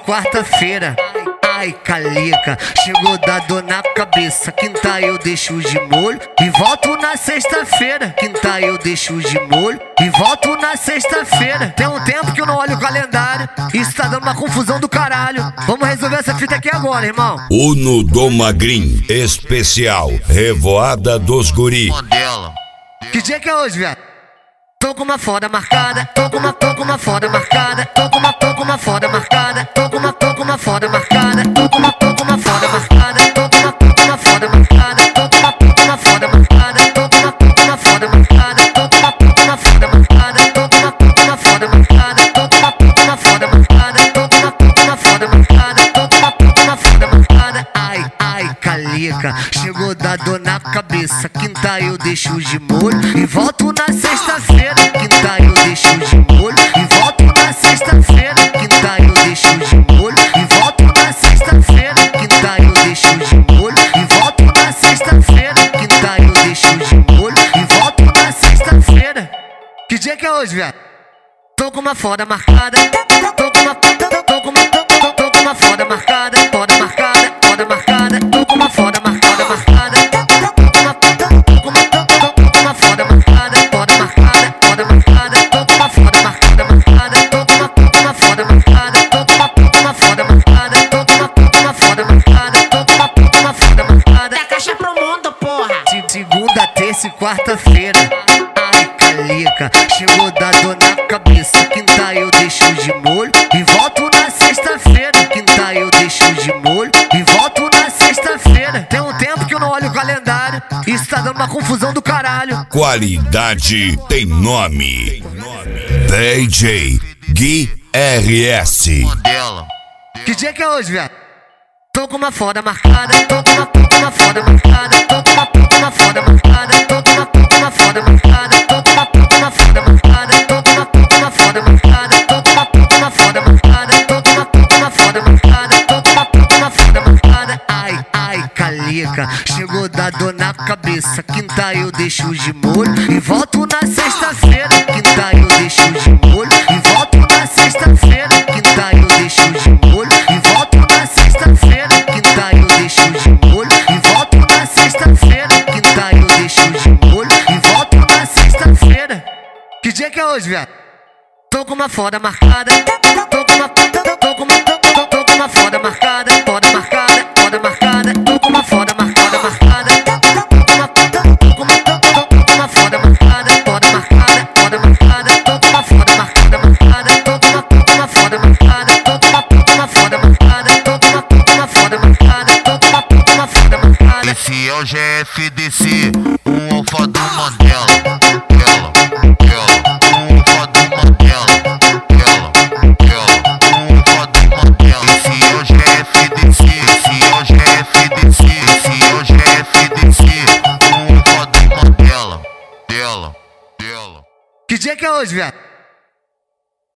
quarta-feira. Ai, calica, chegou da dor na cabeça. Quinta eu deixo de molho e volto na sexta-feira. Quinta eu deixo de molho e volto na sexta-feira. Tem um tempo que eu não olho o calendário, isso tá dando uma confusão do caralho. Vamos resolver essa fita aqui agora, irmão. Uno do Magrin, especial, Revoada dos Guri. Que dia que é hoje, viado? Tô com uma foda marcada, tô com uma foda marcada, tô com uma foda marcada, tô com uma foda marcada, tô com uma foda marcada, tô com uma foda marcada, tô com uma foda marcada, tô com uma foda marcada, tô com uma foda marcada, tô com uma foda marcada, tô com uma foda marcada, tô com uma foda marcada, tô com uma foda marcada. Ai, calica, chegou da dor na cabeça. Quinta eu deixo de molho e volto na sexta-feira. Quinta eu deixo de molho e volto na sexta-feira. Quinta eu deixo de molho e volto na sexta-feira. Quinta eu deixo de molho e volto na sexta-feira. Quinta eu deixo de molho e volto na sexta-feira. Que dia que é hoje, viado? Tô com uma foda marcada, tô com uma foda marcada, foda marcada, foda marcada, tô com uma foda marcada, tô com uma foda marcada, foda marcada, foda marcada, tô com uma foda marcada, tô com uma foda marcada, tô com uma foda marcada, tô com uma foda marcada, tô com uma foda marcada. Dá caixa pro mundo, porra! Segunda, terça e quarta-feira. Ai, calica, chegou da dor na cabeça. Quinta eu deixo de molho e volto na sexta-feira. Quinta eu deixo de molho e volto na sexta-feira. Tem um tempo que eu não olho o calendário, isso tá dando uma confusão do caralho. Qualidade tem nome. DJ Gui RS. Que dia que é hoje, viado? Tô com uma foda marcada, tô com uma foda marcada, tô com uma foda marcada, tô com uma foda marcada, tô com uma foda marcada, tô com uma foda marcada, tô com uma foda marcada, tô com uma foda marcada, tô com uma foda marcada. Ai, calica, chegou da dor na cabeça. Quinta eu deixo de molho e volto na sexta-feira. Quinta eu deixo de molho e volto na sexta-feira. Quinta eu deixo de molho e volto na sexta-feira. Quinta eu deixo de molho e volto na sexta-feira. Quinta eu deixo de molho e volto na sexta-feira. Que dia que é hoje, viado? Tô com uma foda marcada, tô com uma foda marcada, foda marcada, foda marcada, tô com uma foda marcada, tô com uma foda marcada, foda marcada, foda marcada, tô com uma foda marcada, tô com uma foda marcada, tô com uma foda marcada, tô com uma foda marcada, tô com uma foda marcada. Esse é o GFDC, o alfa do Mandela. Que dia que é hoje, viado?